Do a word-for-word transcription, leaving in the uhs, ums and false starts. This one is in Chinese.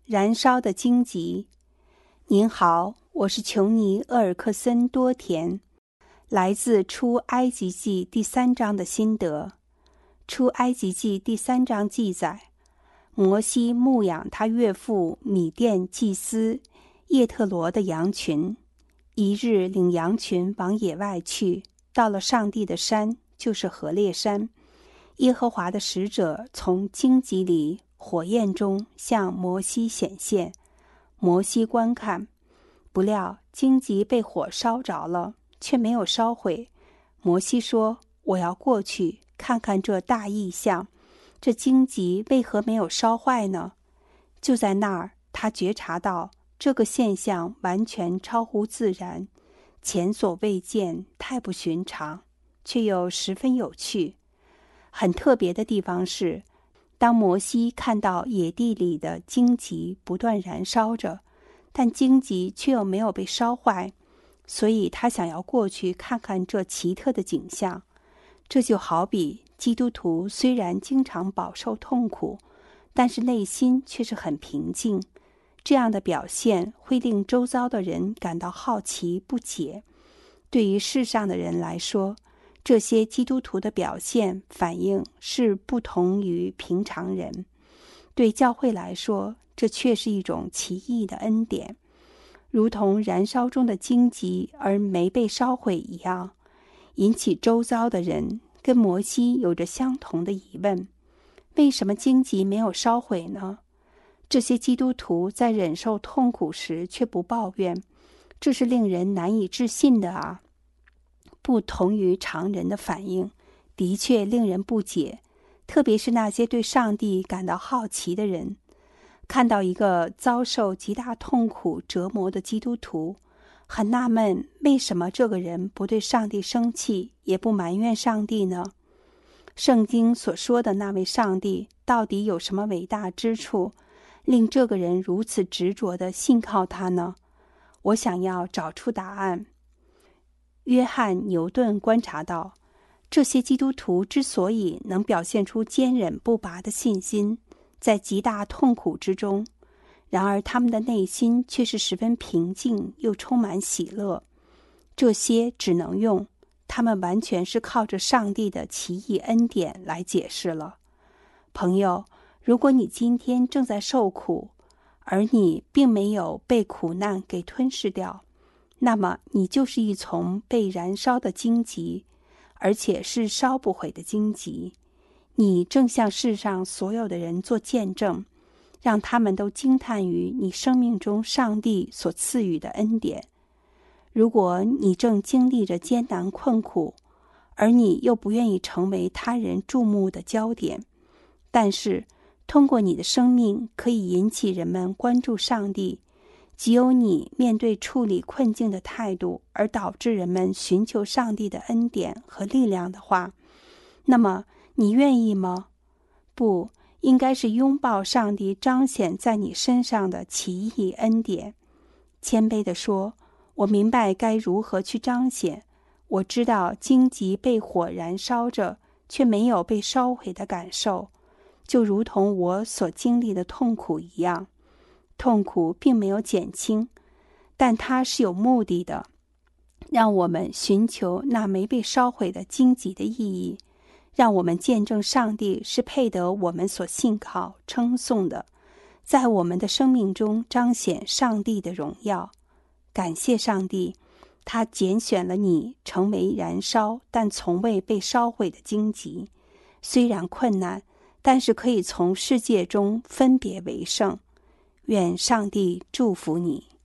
燃烧的荆棘。您好，我是琼尼·厄尔克森多田，来自出埃及记第三章的心得。出埃及记第三章记载，摩西牧养他岳父米甸祭司叶特罗的羊群，一日领羊群往野外去，到了上帝的山，就是何烈山。耶和华的使者从荆棘里火焰中向摩西显现，摩西观看，不料荆棘被火烧着了，却没有烧毁。摩西说：我要过去看看这大异象，这荆棘为何没有烧坏呢？就在那儿，他觉察到这个现象完全超乎自然，前所未见，太不寻常，却又十分有趣。很特别的地方是，当摩西看到野地里的荆棘不断燃烧着，但荆棘却又没有被烧坏，所以他想要过去看看这奇特的景象。这就好比基督徒虽然经常饱受痛苦，但是内心却是很平静。这样的表现会令周遭的人感到好奇不解。对于世上的人来说，这些基督徒的表现反应是不同于平常人。对教会来说，这却是一种奇异的恩典，如同燃烧中的荆棘而没被烧毁一样，引起周遭的人跟摩西有着相同的疑问：为什么荆棘没有烧毁呢？这些基督徒在忍受痛苦时却不抱怨，这是令人难以置信的啊！不同于常人的反应，的确令人不解，特别是那些对上帝感到好奇的人。看到一个遭受极大痛苦折磨的基督徒，很纳闷，为什么这个人不对上帝生气，也不埋怨上帝呢？圣经所说的那位上帝到底有什么伟大之处，令这个人如此执着地信靠他呢？我想要找出答案。约翰·牛顿观察到，这些基督徒之所以能表现出坚韧不拔的信心，在极大痛苦之中，然而他们的内心却是十分平静又充满喜乐。这些只能用他们完全是靠着上帝的奇异恩典来解释了。朋友，如果你今天正在受苦，而你并没有被苦难给吞噬掉，那么你就是一丛被燃烧的荆棘，而且是烧不毁的荆棘。你正向世上所有的人做见证，让他们都惊叹于你生命中上帝所赐予的恩典。如果你正经历着艰难困苦，而你又不愿意成为他人注目的焦点，但是通过你的生命可以引起人们关注上帝，即由你面对处理困境的态度而导致人们寻求上帝的恩典和力量的话，那么你愿意吗？不，应该是拥抱上帝彰显在你身上的奇异恩典。谦卑地说，我明白该如何去彰显。我知道荆棘被火燃烧着，却没有被烧毁的感受，就如同我所经历的痛苦一样。痛苦并没有减轻，但它是有目的的，让我们寻求那没被烧毁的荆棘的意义，让我们见证上帝是配得我们所信靠称颂的，在我们的生命中彰显上帝的荣耀。感谢上帝，他拣选了你成为燃烧但从未被烧毁的荆棘，虽然困难，但是可以从世界中分别为圣。愿上帝祝福你。